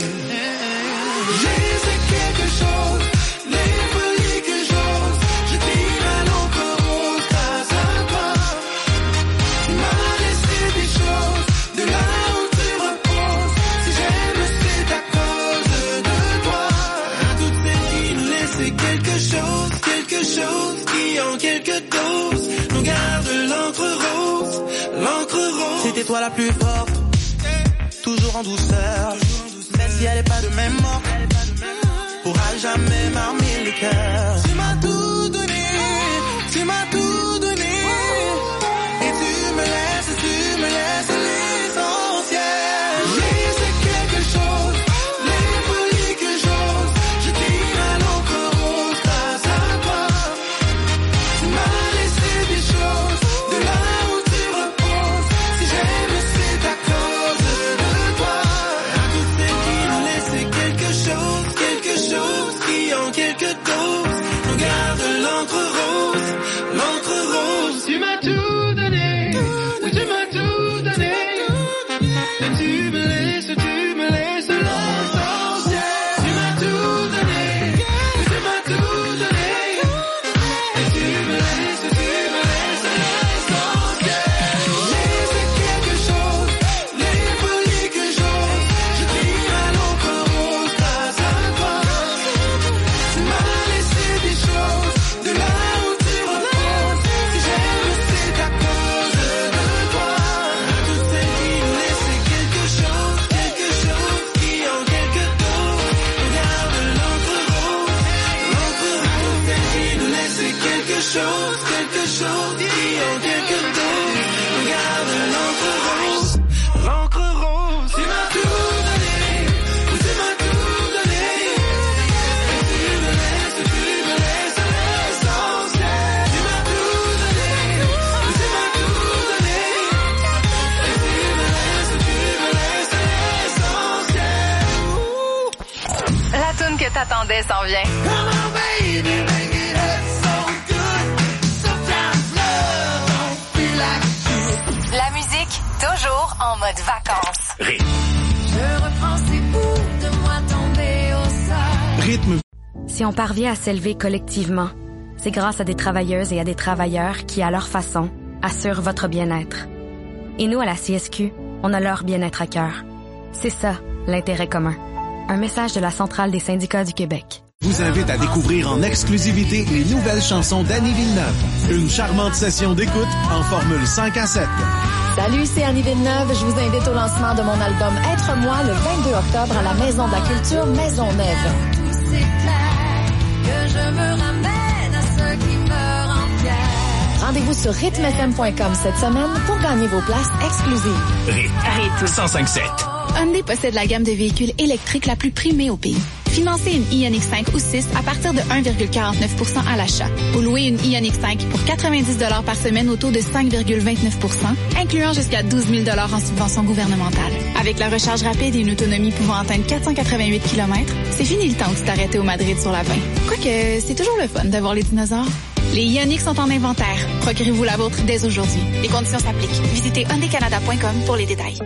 J'ai fait quelque chose, les folies que j'ose, je tire à l'encre rose grâce à toi. Tu m'as laissé des choses, de là où tu reposes. Si j'aime c'est à cause de toi. À toutes celles qui nous laissent quelque chose qui en quelques doses nous garde l'encre rose, l'encre rose. C'était toi la plus forte, toujours en douceur, même si elle est pas de même mort, pourra jamais m'armer le cœur. Tu m'as tout donné, tu m'as tout donné, et tu me laisses l'essentiel. J'ai fait quelque chose, les folies que j'ose, je tire à l'encre rose grâce à toi. Tu m'as laissé des choses, de là où tu reposes. Si j'aime c'est à cause de toi. À toutes celles qui nous laissent quelque chose qui en quelques doses nous garde l'encre rose, l'encre rose. Tu m'as tout donné, tu m'as tout donné, et tu me laisses l'essentiel. Tu m'as tout donné, tu m'as tout donné, et tu me laisses l'essentiel. J'ai fait quelque chose, les folies que j'ose, je tire à l'encre rose grâce à toi. Tu m'as laissé des choses, de là où tu reposes. Si j'aime c'est à cause de toi. À toutes celles qui nous laissent quelque chose qui en quelques doses nous garde l'encre rose, l'encre rose. À toutes celles qui nous laissent quelque chose qui en quelques doses nous garde l'encre rose, l'encre rose. Tu m'as tout donné, tu m'as tout donné, et tu me laisses l'essentiel. Tu m'as tout donné, tu m'as tout donné, et tu me laisses l'essentiel. La toune que t'attendais s'en vient. Come on baby, make it hurt so good. Sometimes love don't feel like you. La musique, toujours en mode vacances. Je reprends ces bouts de moi tombés au sol. Rythme. Si on parvient à s'élever collectivement, c'est grâce à des travailleuses et à des travailleurs qui, à leur façon, assurent votre bien-être. Et nous, à la CSQ, on a leur bien-être à cœur. C'est ça, l'intérêt commun. Un message de la Centrale des syndicats du Québec. Vous invite à découvrir en exclusivité les nouvelles chansons d'Annie Villeneuve. Une charmante session d'écoute en formule 5 à 7. Salut, c'est Annie Villeneuve. Je vous invite au lancement de mon album Être moi le 22 octobre à la Maison de la Culture Maisonneuve. C'est clair que je me ramène à ce qui me rend fier. Rendez-vous sur rythmefm.com cette semaine pour gagner vos places exclusives. Rythme 105.7. Hyundai possède la gamme de véhicules électriques la plus primée au pays. Financez une Ioniq 5 ou 6 à partir de 1,49% à l'achat. Ou louez une Ioniq 5 pour 90 $ par semaine au taux de 5,29%, incluant jusqu'à 12 000 $ en subvention gouvernementale. Avec la recharge rapide et une autonomie pouvant atteindre 488 km, c'est fini le temps de s'arrêter au Madrid sur la 20. Quoique, c'est toujours le fun de voir les dinosaures. Les Ioniq sont en inventaire. Procurez-vous la vôtre dès aujourd'hui. Les conditions s'appliquent. Visitez hyundaicanada.com pour les détails.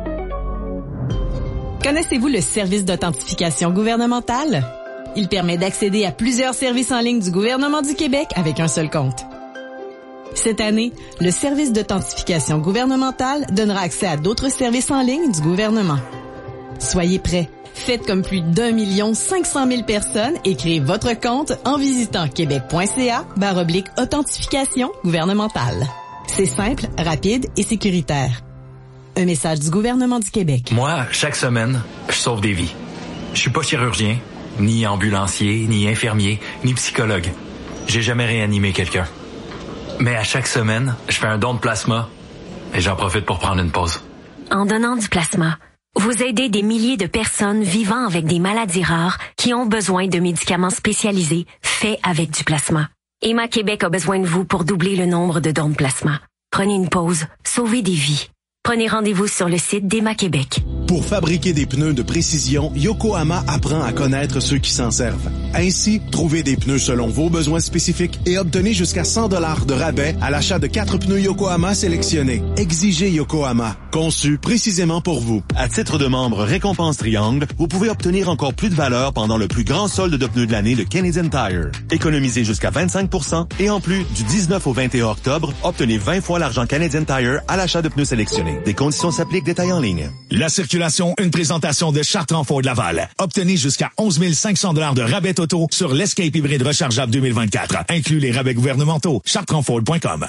Connaissez-vous le service d'authentification gouvernementale? Il permet d'accéder à plusieurs services en ligne du gouvernement du Québec avec un seul compte. Cette année, le service d'authentification gouvernementale donnera accès à d'autres services en ligne du gouvernement. Soyez prêts. Faites comme plus d'1 500 000 personnes et créez votre compte en visitant québec.ca/authentification gouvernementale. C'est simple, rapide et sécuritaire. Un message du gouvernement du Québec. Moi, chaque semaine, je sauve des vies. Je suis pas chirurgien, ni ambulancier, ni infirmier, ni psychologue. J'ai jamais réanimé quelqu'un. Mais à chaque semaine, je fais un don de plasma et j'en profite pour prendre une pause. En donnant du plasma, vous aidez des milliers de personnes vivant avec des maladies rares qui ont besoin de médicaments spécialisés faits avec du plasma. Emma Québec a besoin de vous pour doubler le nombre de dons de plasma. Prenez une pause, sauvez des vies. Prenez rendez-vous sur le site d'EMA Québec. Pour fabriquer des pneus de précision, Yokohama apprend à connaître ceux qui s'en servent. Ainsi, trouvez des pneus selon vos besoins spécifiques et obtenez jusqu'à 100 $ de rabais à l'achat de 4 pneus Yokohama sélectionnés. Exigez Yokohama, conçu précisément pour vous. À titre de membre Récompense Triangle, vous pouvez obtenir encore plus de valeur pendant le plus grand solde de pneus de l'année de Canadian Tire. Économisez jusqu'à 25% et en plus, du 19 au 21 octobre, obtenez 20 fois l'argent Canadian Tire à l'achat de pneus sélectionnés. Des conditions s'appliquent, détails en ligne. La circulation, une présentation de Chartres-en-Fort de Laval. Obtenez jusqu'à 11 500 $ de rabais totaux sur l'Escape hybride rechargeable 2024. Inclut les rabais gouvernementaux. chartrenfort.com.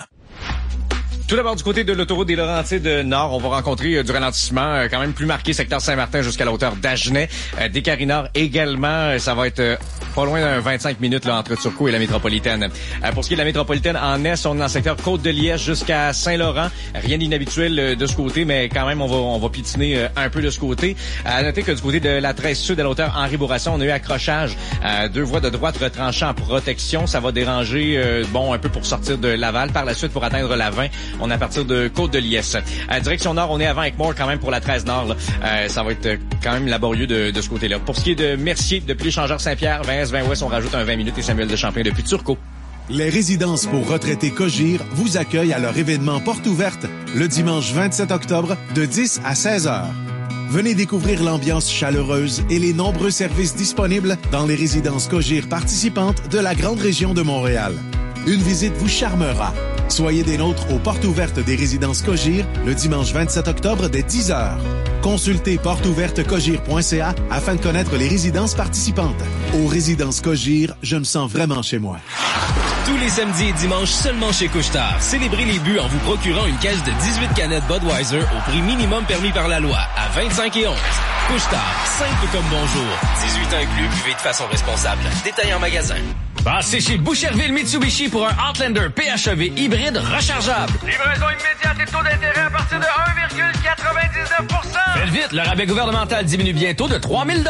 Tout d'abord, du côté de l'autoroute des Laurentides Nord, on va rencontrer du ralentissement quand même plus marqué, secteur Saint-Martin jusqu'à la hauteur d'Agenais. Des Carinards également, ça va être pas loin d'un 25 minutes là, entre Turcot et la métropolitaine. Pour ce qui est de la métropolitaine, en est, on est dans le secteur Côte-de-Liège jusqu'à Saint-Laurent. Rien d'inhabituel de ce côté, mais quand même, on va pitiner un peu de ce côté. À noter que du côté de la 13 Sud à la hauteur Henri-Bourassa, on a eu accrochage. 2 voies de droite retranchant en protection. Ça va déranger, un peu pour sortir de Laval. Par la suite, pour atteindre la 20, on est à partir de Côte-de-Liesse. Direction Nord, on est avant Ankh-Mork quand même pour la 13 Nord. Là. Ça va être quand même laborieux de ce côté-là. Pour ce qui est de Mercier, depuis l'échangeur Saint-Pierre, 20 Ouest, on rajoute un 20 minutes et Samuel de Champlain depuis Turcot. Les résidences pour retraités Cogir vous accueillent à leur événement Porte ouverte le dimanche 27 octobre de 10 à 16 heures. Venez découvrir l'ambiance chaleureuse et les nombreux services disponibles dans les résidences Cogir participantes de la grande région de Montréal. Une visite vous charmera. Soyez des nôtres aux portes ouvertes des résidences Cogir le dimanche 27 octobre dès 10 heures. Consultez porteouvertecogir.ca afin de connaître les résidences participantes. Aux résidences Cogir, je me sens vraiment chez moi. Tous les samedis et dimanches seulement chez Couche-Tard. Célébrez les buts en vous procurant une caisse de 18 canettes Budweiser au prix minimum permis par la loi à 25 et 11. Couche-Tard, simple comme bonjour. 18 ans inclus, buvez de façon responsable. Détail en magasin. Passez chez Boucherville Mitsubishi pour un Outlander PHEV hybride rechargeable. Livraison immédiate et taux d'intérêt à partir de 1,99%. Faites vite, le rabais gouvernemental diminue bientôt de 3 000 $.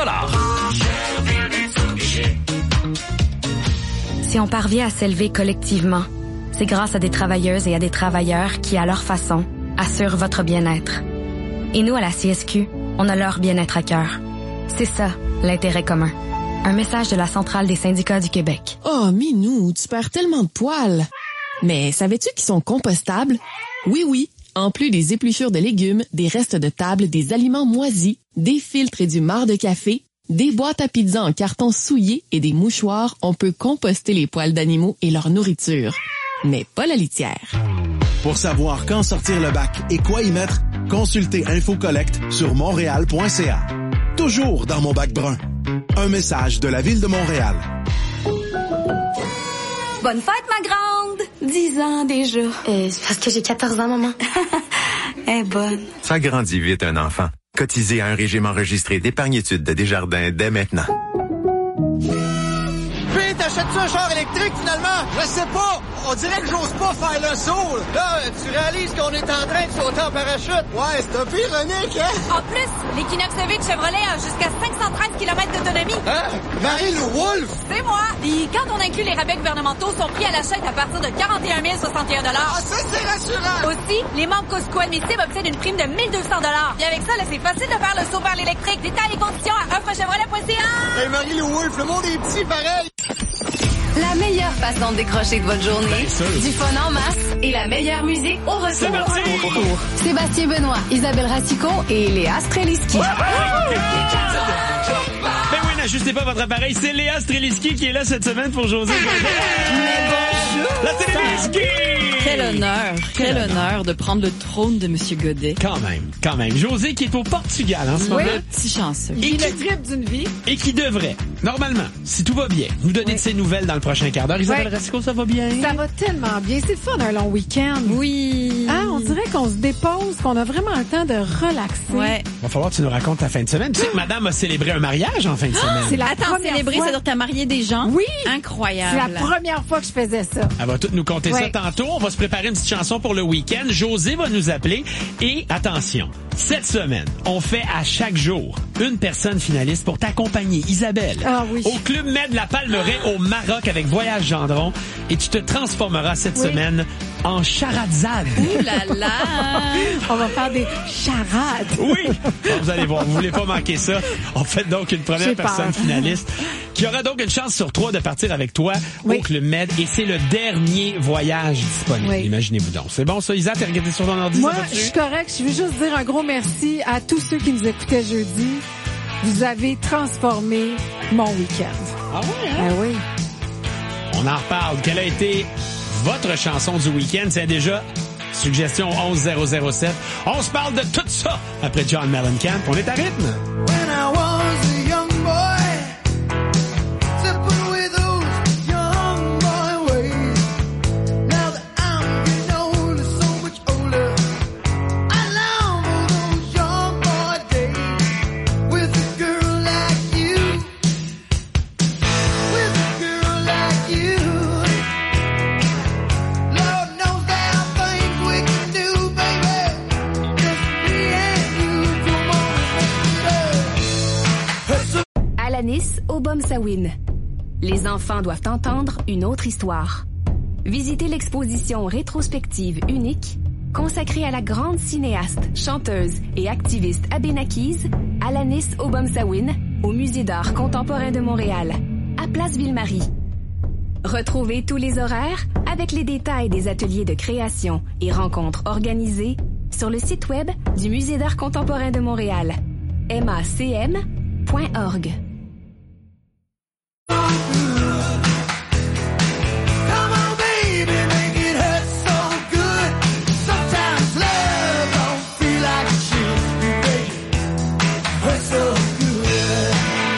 Si on parvient à s'élever collectivement, c'est grâce à des travailleuses et à des travailleurs qui, à leur façon, assurent votre bien-être. Et nous, à la CSQ, on a leur bien-être à cœur. C'est ça, l'intérêt commun. Un message de la Centrale des syndicats du Québec. Oh, Minou, tu perds tellement de poils. Mais savais-tu qu'ils sont compostables? Oui. En plus des épluchures de légumes, des restes de table, des aliments moisis, des filtres et du marc de café, des boîtes à pizza en carton souillé et des mouchoirs, on peut composter les poils d'animaux et leur nourriture. Mais pas la litière. Pour savoir quand sortir le bac et quoi y mettre, consultez InfoCollect sur montréal.ca. Toujours dans mon bac brun. Un message de la Ville de Montréal. Bonne fête, ma grande! 10 ans déjà. C'est parce que j'ai 14 ans, maman. Elle est bonne. Ça grandit vite, un enfant. Cotisez à un régime enregistré d'épargne-études de Desjardins dès maintenant. Puis, t'achètes-tu un char électrique, finalement? Je sais pas! On dirait que j'ose pas faire le saut! Là, tu réalises qu'on est en train de sauter en parachute? Ouais, c'est un peu ironique, hein? En plus, l'Equinox EV de Chevrolet a jusqu'à 513 km d'autonomie. Hein? Marie-Lou Wolfe? C'est moi! Et quand on inclut les rabais gouvernementaux, son prix à l'achat est à partir de 41 061 $. Ah, ça, c'est rassurant! Aussi, les membres Costco admissibles obtiennent une prime de 1 200 $. Et avec ça, là, c'est facile de faire le saut vers l'électrique. Détails et conditions à offrechevrolet.ca. Hey, Marie-Lou Wolfe, le monde est petit, pareil! La meilleure façon de décrocher de votre journée, du fun en masse et la meilleure musique au retour. C'est parti! Sébastien Benoît, Isabelle Racicot et Léa Streliski. Ben oui, n'ajustez pas votre appareil, c'est Léa Streliski qui est là cette semaine pour José. Mais bonjour! La Streliski! Quel honneur de prendre le trône de Monsieur Godet. Quand même. José qui est au Portugal en ce moment. Petit chanceux. Et le trip d'une vie. Et qui devrait, normalement, si tout va bien, nous donner de ses nouvelles dans le prochain quart d'heure. Isabelle Racicot, ça va bien? Ça va tellement bien. C'est le fun d'un long week-end. Oui. Ah, on dirait qu'on se dépose, qu'on a vraiment le temps de relaxer. Ouais. Va falloir que tu nous racontes ta fin de semaine. Tu sais que madame a célébré un mariage en fin de semaine. C'est la célébrer, fois. c'est-à-dire que t'as marié des gens? Oui. Incroyable. C'est la première fois que je faisais ça. Elle va tout nous compter ça tantôt. On va se préparer une petite chanson pour le week-end. José va nous appeler. Et attention, cette semaine, on fait à chaque jour une personne finaliste pour t'accompagner, Isabelle, au Club Med La Palmeraie au Maroc avec Voyage Gendron. Et tu te transformeras cette semaine en charadzade. Ouh là là! On va faire des charades. Oui! Bon, vous allez voir, vous voulez pas manquer ça. On fait donc une première personne finaliste qui aura donc une chance sur 3 de partir avec toi au Club Med. Et c'est le dernier voyage disponible. Oui. Imaginez-vous donc. C'est bon ça, Isa? T'es regardé sur ton ordi? Moi, je suis correct. Je veux juste dire un gros merci à tous ceux qui nous écoutaient jeudi. Vous avez transformé mon week-end. Ah oui, hein? Ah oui. On en reparle. Quelle a été votre chanson du week-end? C'est déjà suggestion 11007. On se parle de tout ça après John Mellencamp. On est à rythme. When I was a young boy, simple with those young boy ways. Now that I'm getting older, so much older, I long for those young boy days with a girl like you, with a girl like you. Lord knows there are things we can do, baby, just me and you. Come on, let's get up. Alanis Obomsawin. Les enfants doivent entendre une autre histoire. Visitez l'exposition rétrospective unique consacrée à la grande cinéaste, chanteuse et activiste abénaquise Alanis Obomsawin au Musée d'art contemporain de Montréal, à Place Ville-Marie. Retrouvez tous les horaires avec les détails des ateliers de création et rencontres organisées sur le site web du Musée d'art contemporain de Montréal, macm.org. Come on, baby, make it hurt so good. Sometimes love don't feel like it should, baby. Hurt so good.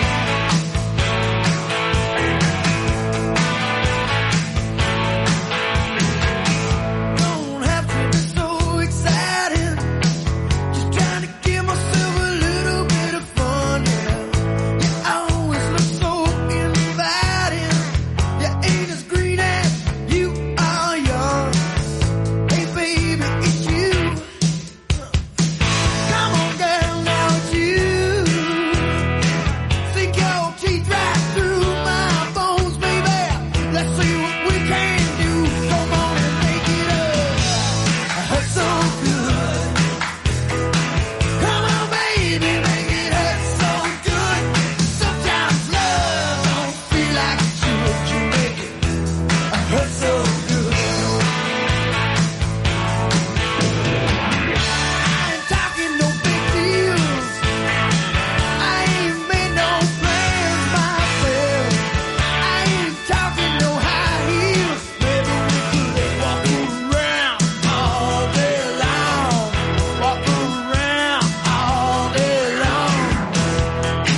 Don't have to be so excited. Just trying to give myself a little bit of fun, yeah. You always look so inviting. You ain't as green as you are young. Hey baby, it's you. Come on girl, now it's you. Sink your teeth right through my bones, baby. Let's see what we can do. Come on and make it up. Hurt so good. Come on, baby, make it hurt so good. Sometimes love don't feel like it should. You make it hurt so good. I ain't talking no big deals. I ain't made no plans myself. I ain't talking no high heels. Maybe we could walk around all day long. Walk around all day long.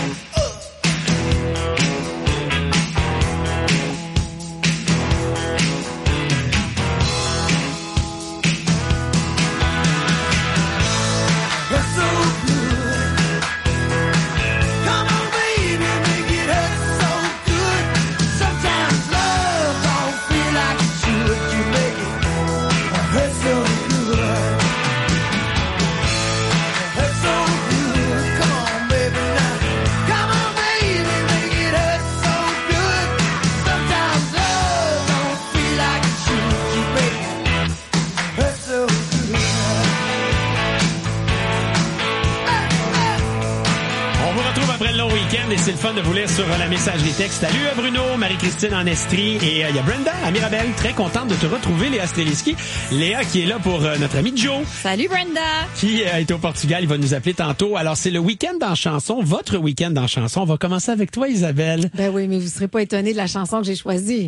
Hurt so good. Come on, baby, make it hurt so good. Sometimes love don't feel like it should. You make it hurt so good. Hurt so good. Come on, baby, now. Come on, baby, make it hurt so good. Sometimes love don't feel like it should. You make it hurt so good. On vous retrouve après le long week-end et c'est le fun de vous lire sur la messagerie texte. Salut Bruno, Marie-Christine en Estrie et il y a Brenda à Mirabel. Très contente de te retrouver, Léa Steliski. Léa qui est là pour notre ami Joe. Salut Brenda! Qui est au Portugal, il va nous appeler tantôt. Alors c'est le week-end en chanson, votre week-end en chanson. On va commencer avec toi Isabelle. Ben oui, mais vous serez pas étonnés de la chanson que j'ai choisie.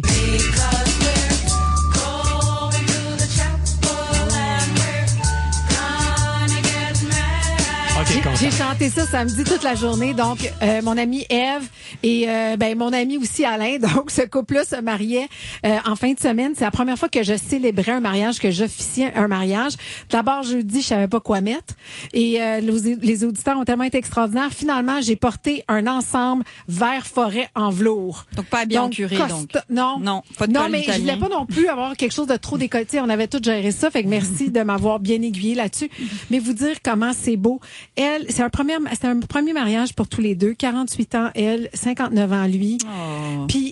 Ok, content. J'ai chanté ça samedi toute la journée. Donc, mon amie Ève et mon ami aussi Alain, donc ce couple-là se mariait en fin de semaine. C'est la première fois que je célébrais un mariage, que j'officiais un mariage. D'abord, jeudi, je savais pas quoi mettre. Et les auditeurs ont tellement été extraordinaires. Finalement, j'ai porté un ensemble vert forêt en velours. Donc, pas bien en curé, donc. Non. Non, pas de Non, col mais italien. je voulais pas non plus avoir quelque chose de trop décolleté. On avait tout géré ça. Fait que merci de m'avoir bien aiguillé là-dessus. Mais vous dire comment c'est beau. Elle, c'est un premier mariage pour tous les deux. 48 ans, elle, 59 ans, lui. Oh. Puis